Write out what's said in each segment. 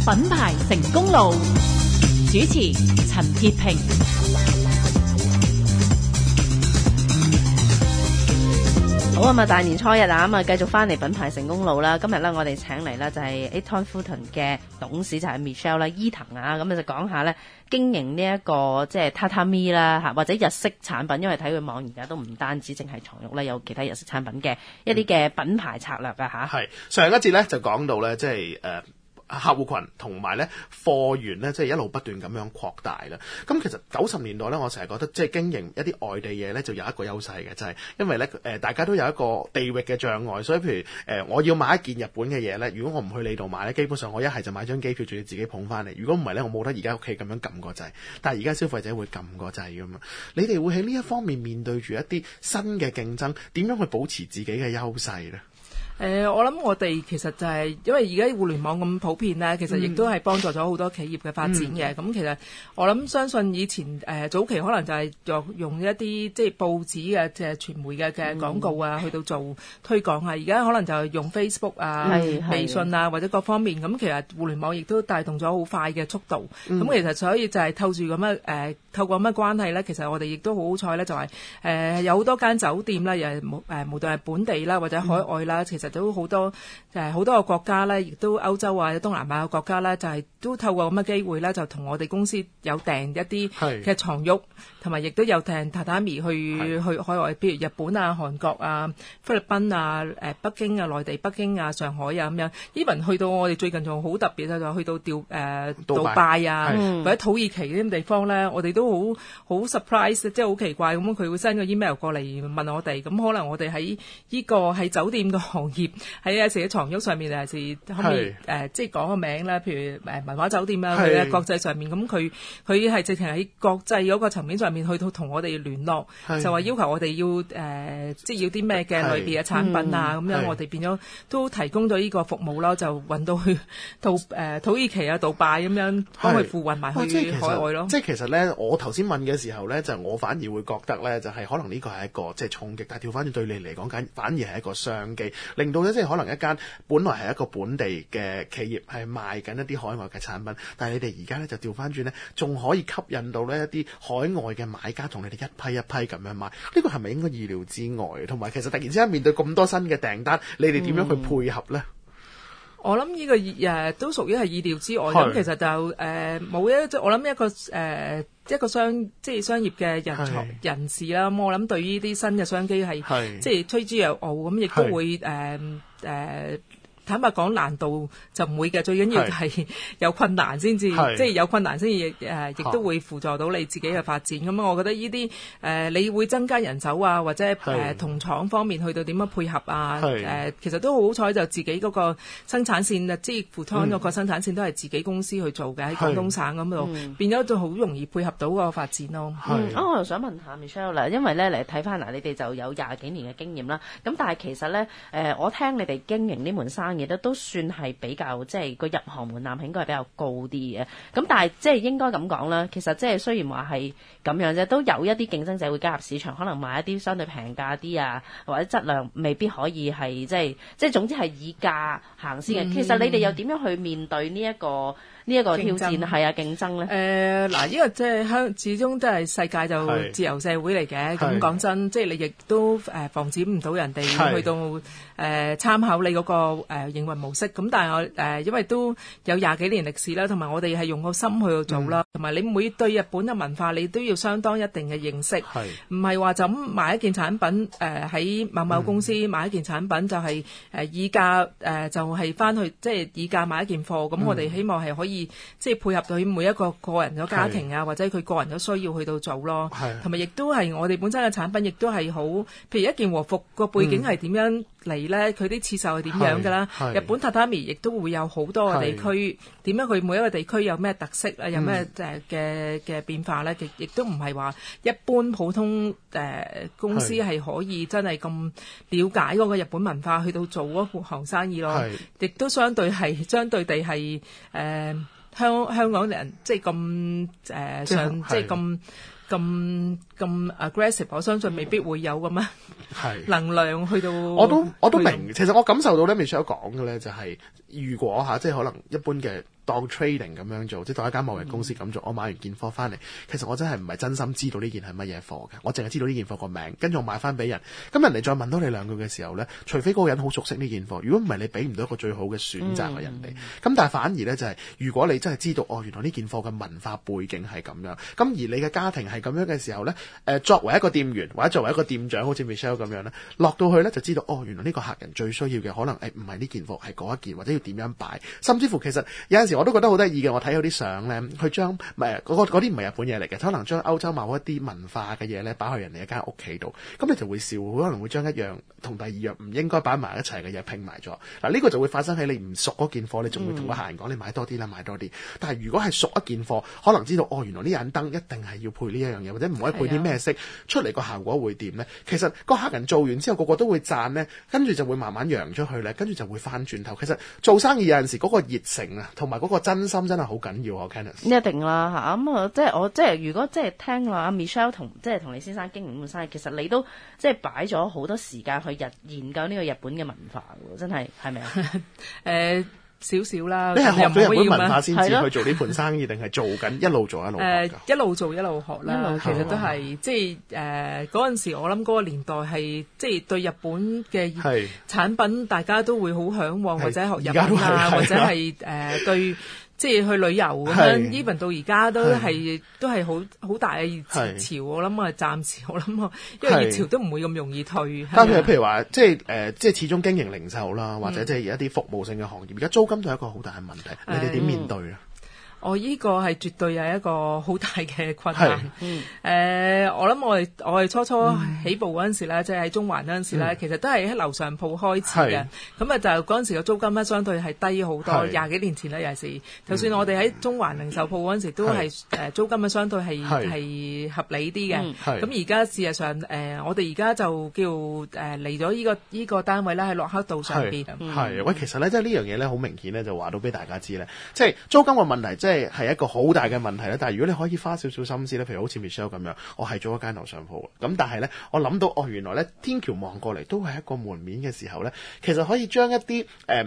品牌成功路，主持陳潔平。 好啊嘛，大年初一啊，咁啊繼續翻嚟品牌成功路啦。今日咧我哋請嚟咧就係 Eton Fulton 嘅董事就係 Michelle 啦，伊藤啊，咁就講下咧經營呢一個即係榻榻米啦嚇，或者日式產品，因為睇佢網而家都唔單止淨係床褥啦，有其他日式產品嘅一啲嘅品牌策略啊嚇。 係上一節咧就講到咧，即係客戶群同埋咧貨源咧，即係一路不斷咁樣擴大啦。咁其實90年代咧，我成日覺得即係經營一啲外地嘢咧，就有一個優勢嘅，就係因為咧大家都有一個地域嘅障礙，所以譬如我要買一件日本嘅嘢咧，如果我唔去你度買咧，基本上我一係就買張機票，仲要自己捧翻嚟。如果唔係咧，我冇得而家屋企咁樣撳個掣。但係而家消費者會撳個掣噶嘛。你哋會喺呢一方面面對住一啲新嘅競爭，點樣去保持自己嘅優勢咧？ 我諗我哋其實就係因為而家互聯網咁普遍咧，其實亦都係幫助咗好多企業嘅發展嘅。咁其實我諗相信以前早期可能就係用一啲即係報紙嘅即係傳媒嘅廣告啊，去到做推廣啊。而家可能就係用 Facebook 啊、微信啊或者各方面。咁其實互聯網亦都帶動咗好快嘅速度。咁其實所以就係透過乜關係咧，其實我哋亦都好好彩咧，就係有好多間酒店啦，又無論係本地啦或者海外啦，其實都好多好多個國家咧，亦都歐洲啊、東南亞嘅國家咧，就係都透過咁嘅機會咧，就同我哋公司有訂一啲嘅床褥，同埋亦都有訂榻榻米去海外，譬如日本啊、韓國啊、菲律賓啊、北京啊、內地北京啊、上海啊咁樣。even 去到我哋最近仲好特別就去到杜拜啊，或者土耳其呢啲地方咧，我哋都好 surprise， 即係好奇怪咁，佢會 send 個 email 過嚟問我哋，咁可能我哋喺呢個喺酒店嘅行業喺有時喺床褥上面有時可唔可以即係講個名啦，譬如文華酒店啊，佢喺國際上面，咁佢係直情喺國際嗰個層面上面去到同我哋聯絡，就話要求我哋要即係要啲咩嘅類別嘅產品啊，咁樣我哋變咗都提供咗呢個服務啦，就運到去土耳其啊、杜拜咁樣幫佢付運埋去海外咯。 即係其實咧，我頭先問嘅時候咧，就我反而會覺得咧，就係可能呢個係一個即係衝擊，但係調翻轉對你嚟講，反而係一個商機，令到咧即係可能一間本來係一個本地嘅企業係賣緊一啲海外嘅產品，但係你哋而家咧就調翻轉咧，仲可以吸引到呢一啲海外嘅買家同你哋一批一批咁樣買，呢個係咪應該意料之外？同埋其實突然之間面對咁多新嘅訂單，你哋點樣去配合咧？ 我諗呢個都屬於係意料之外。咁其實就冇即我諗一個商業嘅人士啦。咁我諗對於呢啲新嘅商機係即係趨之若鶩，咁亦都會坦白講難度就唔會嘅，最緊要係有困難先至，即係有困難先至亦都會輔助到你自己嘅發展。咁我覺得呢啲你會增加人手啊，或者同廠方面去到點樣配合啊，其實都好彩就自己嗰個生產線啊，即係富湯嗰個生產線都係自己公司去做嘅，喺廣東省咁度變咗就好容易配合到個發展咯。 我又想問下 Michelle 啦，因為咧嚟睇翻你哋就有20幾年嘅經驗啦，咁但係其實咧我聽你哋經營呢門生意都算係比較即係個入行門檻應該係比較高啲嘅，咁但係即係應該咁講啦，其實即係雖然話係咁樣啫，都有一啲競爭者會加入市場，可能賣一啲相對平價啲啊，或者質量未必可以係即係總之係以價行先嘅。其實你哋又點樣去面對呢一個挑戰係啊競爭咧？ 嗱，呢個即係始終都係世界就自由社會嚟嘅。咁講真，即係你亦都防止唔到人哋去到參考你嗰個營運模式。咁但係我因為都有20幾年歷史啦，同埋我哋係用個心去做啦，同埋你每對日本嘅文化你都要相當一定嘅認識，唔係話就咁買一件產品喺某某公司買一件產品就係以價就係翻去即係以價買一件貨。咁我哋希望係可以即係配合到每一個個人嘅家庭啊，或者佢個人嘅需要去到做咯，同埋亦都係我哋本身嘅產品亦都係好，譬如一件和服個背景係點樣嚟咧，佢啲刺繡係點樣㗎啦。日本榻榻米亦都會有好多個地區，點樣佢每一個地區有咩特色啊，有咩嘅變化咧，亦都唔係話一般普通公司係可以真係咁了解嗰個日本文化去到做嗰行生意咯，亦都相對地係香港人即係咁即係咁 aggressive， 我相信未必會有咁樣能量去到。 我都明，其實我感受到咧，Michelle講嘅咧就係如果即係可能一般嘅當 trading 咁樣做，即係當一間貿易公司咁做，我買完件貨翻嚟，其實我真係唔係真心知道呢件係乜嘢貨嘅，我淨係知道呢件貨個名，跟住我賣翻俾人，咁人哋再問到你兩句嘅時候咧，除非嗰個人好熟悉呢件貨，如果唔係你俾唔到一個最好嘅選擇嘅人哋，咁但係反而咧就係如果你真係知道原來呢件貨嘅文化背景係咁樣，咁而你嘅家庭係咁樣嘅時候咧，作為一個店員或者作為一個店長，好似 Michelle 咁樣咧，落到去咧就知道原來呢個客人最需要嘅可能唔係呢件貨，係嗰一件，或者要點樣擺，甚至乎其實有陣時我都覺得好得意嘅。我睇到啲相咧，佢將嗰啲唔係日本嘢嚟嘅，可能將歐洲某一啲文化嘅嘢咧擺去人哋一間屋企度，咁你就會笑，可能會將一樣同第二樣唔應該擺埋一齊嘅嘢拼埋咗。嗱，呢個就會發生喺你唔熟嗰件貨，你仲會同個客人講你買多啲啦，買多啲。但係如果係熟一件貨，可能知道原來呢盞燈一定係要配呢一樣嘢，或者唔可以配啲咩色，出嚟個效果會點咧？其實個客人做完之後，個個都會讚咧，跟住就會慢慢揚出去咧，跟住就會翻轉頭。其實做生意有陣時嗰個熱誠啊，同埋嗰個真心真係好緊要啊 Kenneth。 一定啦嚇，咁我如果聽話 Michelle 同你先生經營咁生意，其實你都擺咗好多時間去研究呢個日本嘅文化喎，真係係咪啊？ 少少啦， 你係學咗日本文化先至係去做呢盤生意，定係做緊一路做一路學㗎？ 一路做一路學啦，其實都係嗰陣時，我諗嗰個年代係對日本嘅產品大家都會好向往，或者學日文啊，或者係對。去旅遊咁樣 even 到而家都係好大嘅熱潮，我諗暫時因為熱潮都唔會咁容易退。 但係譬如話，即係始終經營零售啦，或者即係有一啲服務性嘅行業，而家租金都係一個好大嘅問題，你哋點面對啊？呢個係絕對係一個好大嘅困難。我諗我哋初起步嗰陣時咧，即係喺中環嗰陣時咧，其實都係喺樓上鋪開始嘅。咁就嗰陣時嘅租金咧，相對係低好多。20幾年前咧，尤其是就算我哋喺中環零售鋪嗰陣時，都係租金咧相對係合理啲嘅。咁而家事實上我哋而家就叫嚟咗呢個單位咧喺駱克道上邊。 喂，其實咧即係呢樣嘢咧，好明顯咧就話到俾大家知咧，即係租金嘅問題，即係一個好大嘅問題咧。但係如果你可以花少少心思咧，譬如好似 Michelle 咁樣，我係做一間樓上鋪，咁但係咧，我諗到原來咧天橋望過嚟都係一個門面嘅時候咧，其實可以將一啲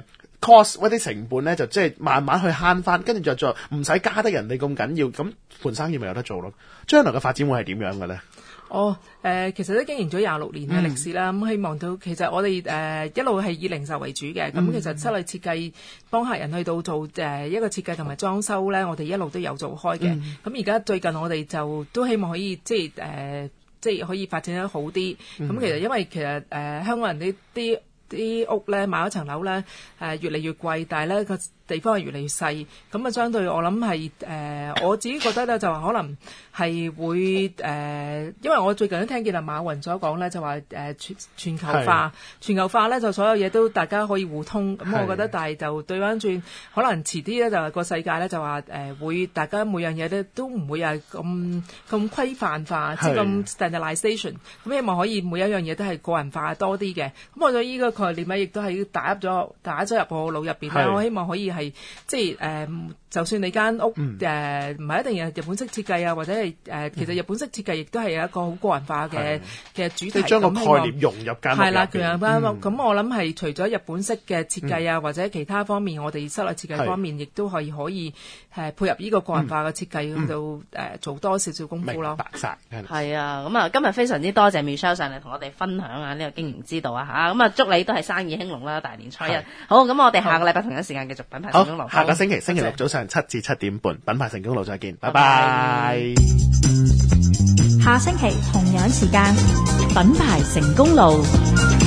cost 或者成本咧，就即係慢慢去慳翻，跟住就再唔使加得人哋咁緊要，咁盤生意咪有得做咯。將來嘅發展會係點樣嘅咧？ 其實都經營咗26年嘅歷史啦，咁希望到其實我哋一路係以零售為主嘅，咁其實室內設計幫客人去到做一個設計同埋裝修咧，我哋一路都有做開嘅。咁而家最近我哋就都希望可以即係可以發展得好啲。咁其實因為其實香港人呢啲屋咧買一層樓咧越嚟越貴，但係咧個地方係越嚟越細，咁啊相對我諗係我自己覺得咧就話可能係會因為我最近都聽見阿馬雲所講咧就話全球化咧就所有嘢都大家可以互通，咁我覺得但係就對翻轉可能遲啲咧就係個世界咧就話會大家每樣嘢咧都唔會係咁規範化，即係咁 standardization， 咁希望可以每一樣嘢都係個人化多啲嘅，咁我覺得呢個概念咧亦都係打咗入我腦入邊啦，我希望可以係即係就算你間屋唔係一定係日本式設計啊，或者係其實日本式設計亦都係有一個好個人化嘅主題， 將個概念融入間屋入邊。係啦， 咁我諗係除咗日本式嘅設計啊，或者其他方面，我哋室內設計方面亦都可以配合呢個個人化嘅設計去到做多少少功夫咯。 明白晒。 係啊，咁啊今日非常之多謝 Michelle 上嚟同我哋分享啊呢個經營之道啊嚇，咁啊祝你都係生意興隆啦，大年初一。好，咁我哋下個禮拜同一時間繼續品牌成功路。 下個星期星期六早上7至7點半，品牌成功路再見，拜拜。 下星期同樣時間，品牌成功路。